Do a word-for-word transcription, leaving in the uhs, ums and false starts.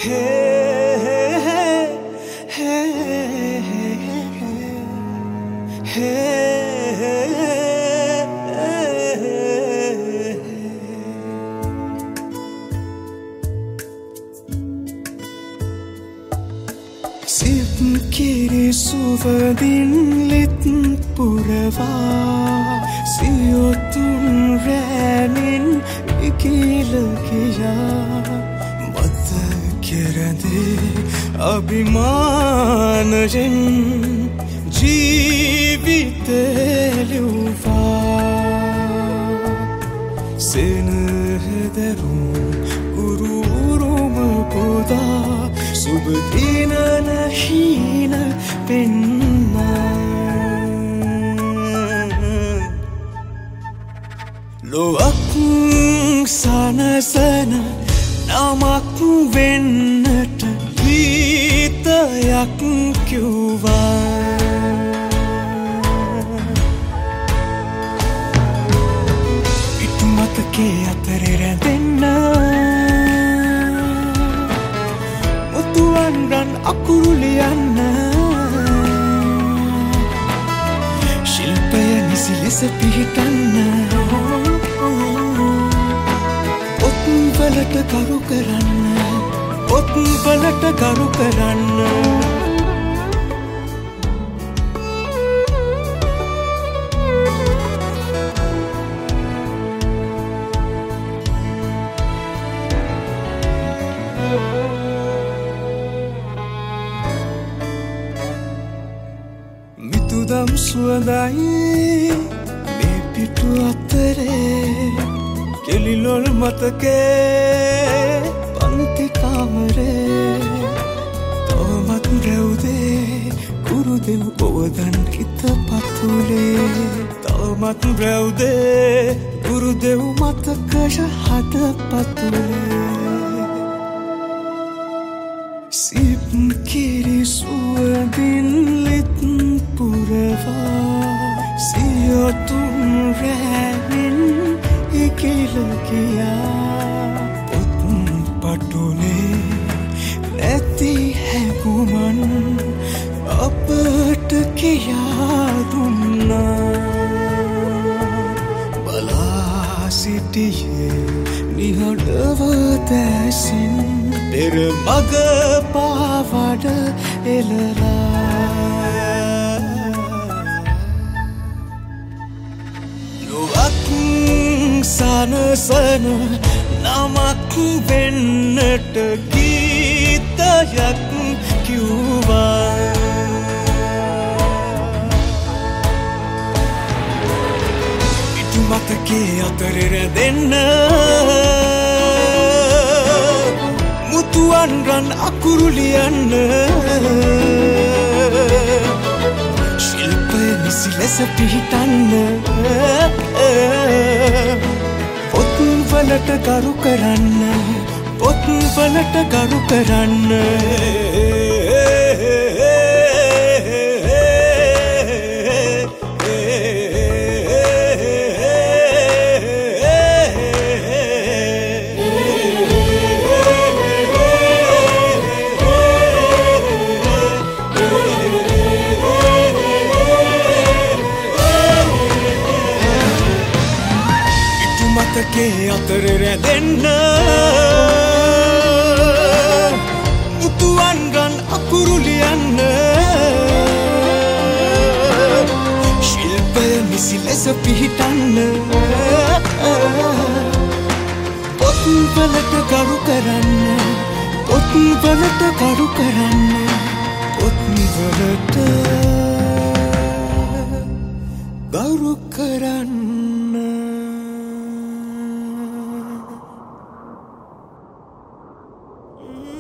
සිත් කිරි සුවඳින් ලිත් පුරවා සියොතුන් රැමින් ඉකිල ගියා මත කෙරඳේ අභිමානයෙන් ජීවිතේ ලිව්වා සෙනහදරුම් උරුරුම පුදා සුබ දින නැහින පෙන්න ලොවක් සනසන නමක් වෙන්නට ගීතයක් කිව්වා පිටු මතකේ අතරේ රැඳෙන්න රන් අකුරු ලියන්න ශිල්පය නිසි ලෙස පිහිටන්න ඔත්වලට කරු කරන්න ඔත්වලට කරු කරන්න මිතුදම් සුවඳයි මේ පිටු අතරේ කෙලිලොල් මතකේ පන්ති කාමරේ තවමත් රැවුදේ කුරුදෙව් ඔවදන් හිත පතුලේ තවමත් රැවුදේ කුරුදෙව් මතකය හද පතුලේ සිත් කිරි සුවඳින් ලිත් පුරවා සියොතුන් රැමින් ඉකිල ගියා පොත් පටුනේ නැති හැඟුමන් අපට කියා දුන්නා බලා සිටියේ නිහඬව දැසින් පෙර මග පාවඩ එලලා ලොවක් සනසන නමක් වෙන්නට ගීතයක් කිව්වා පිටු මතකේ අතරේ රැඳෙන්න මුතුන් රන් අකුරු ලියන්න ශිල්පය නිසි ලෙස පිහිටන්න පොත්වලට කරු කරන්න පොත්වලට කරු කරන්න මතකේ අතරේ රැඳෙන්න මුතුන් රන් අකුරු ලියන්න ශිල්පය නිසි ලෙස පිහිටන්න පොත්වලට කරු කරන්න පොත්වලට කරු කරන්න පොත්වලට කරු කරන්න Mm-hmm.